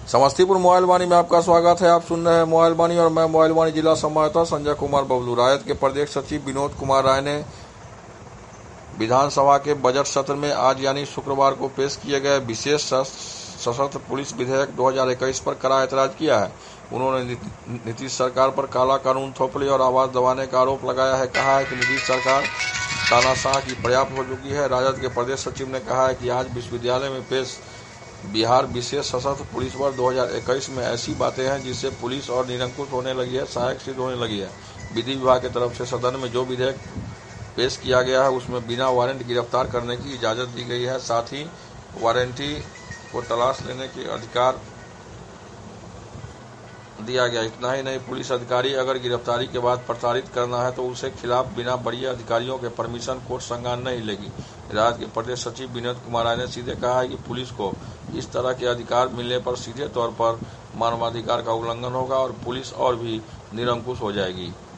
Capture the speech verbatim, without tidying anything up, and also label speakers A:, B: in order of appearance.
A: Samastipur mobile वाणी में आपका स्वागत है। आप सुन रहे हैं मोबाइल वाणी और मैं मोबाइल वाणी जिला संवाददाता संजय कुमार बबलू। राजद के प्रदेश सचिव विनोद कुमार राय ने विधानसभा के बजट सत्र में आज यानी शुक्रवार को पेश किए गए विशेष सशस्त्र पुलिस विधेयक दो हज़ार इक्कीस पर कड़ा ऐतराज किया है। उन्होंने नीतीश सरकार पर काला कानून थोपने और आवाज दबाने का आरोप लगाया है। कहा है कि नीतीश सरकार तानाशाह की पर्याप्त हो चुकी है। राजद के प्रदेश सचिव ने कहा है कि आज विश्वविद्यालय में पेश बिहार विशेष सशस्त्र पुलिस वर्ष दो हज़ार इक्कीस में ऐसी बातें हैं जिससे पुलिस और निरंकुश होने लगी है, सहायक सिद्ध होने लगी है। विधि विभाग की तरफ से सदन में जो विधेयक पेश किया गया है उसमें बिना वारंट गिरफ्तार करने की इजाजत दी गई है। साथ ही वारंटी को तलाश लेने के अधिकार दिया गया। इतना ही नहीं, पुलिस अधिकारी अगर गिरफ्तारी के बाद प्रताड़ित करना है तो उसे खिलाफ बिना वरीय अधिकारियों के परमिशन कोर्ट संज्ञान नहीं लेगी। राज्य के प्रदेश सचिव विनोद कुमार राय ने सीधे कहा है कि पुलिस को इस तरह के अधिकार मिलने पर सीधे तौर पर मानवाधिकार का उल्लंघन होगा और पुलिस और भी निरंकुश हो जाएगी।